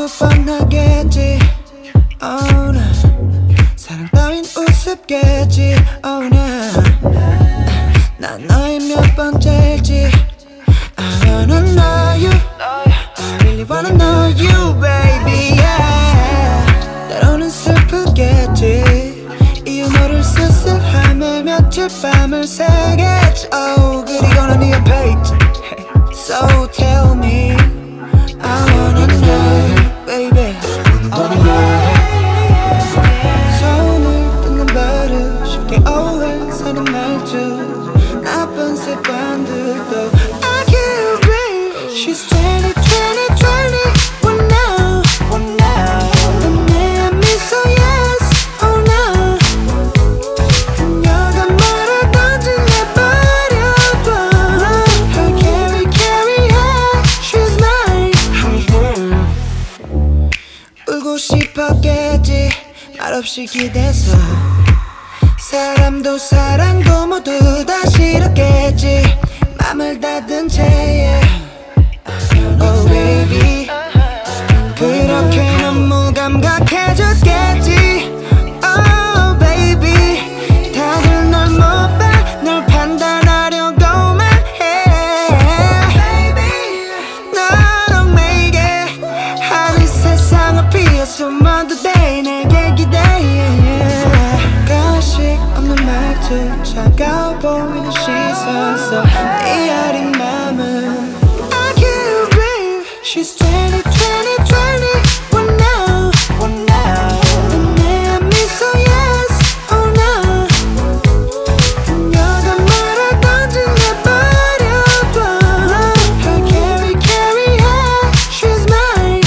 나도 뻔하겠지. Oh 나 사랑 따윈 우습겠지. Oh 난 너의 몇 번째일지. I wanna know you. I really wanna know you baby yeah. 때로는 슬프겠지. 이 유머를 쓸쓸함에 며칠 밤을 새겠지. Oh 그리고 난 네 옆에 있지. So tell me I wanna know baby. 손을 뜯는 버릇 쉽게 오해하는 말투 나쁜 습관들도 I can't breathe. She's 20, 20, 20 What now? What now? 내 미소 yes Oh no 그녀가 말하던지 내버려둬 Her carry carry yeah She's mine 울고 싶었겠지 말없이 기대서 사람도 사랑도 모두 다 싫었겠지 맘을 닫은 채 Oh baby 그렇게 너무 감각해졌겠지 Oh baby 다들 널 못 봐 널 판단하려고만 해 Baby 너로 매게 하늘 세상을 피해 숨어도 돼 내게 기대해 가식 없는 말투 차가워 보이는 시선 속 이 어린 맘은 I can't breathe. She's 20, 20, 20 What now? What now? 내 미소 yes Oh no 그녀가 말하던지 내버려둬 Her carry carry yeah She's mine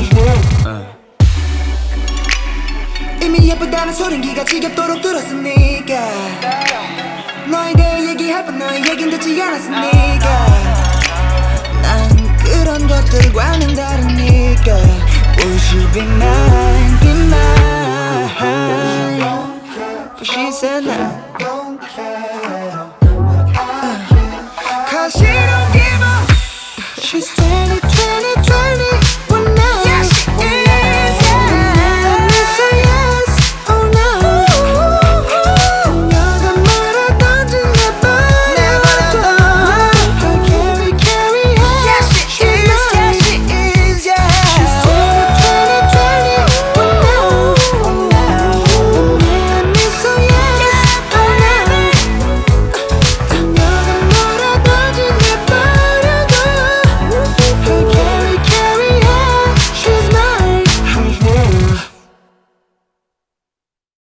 이미 예쁘다는 소린 기가 지겹도록 들었으니까 너에 대해 얘기할 뻔 너의 얘긴 듣지 않았으니까 난 그런 것들과는 다르니까 Would you be mine, be mine For she said no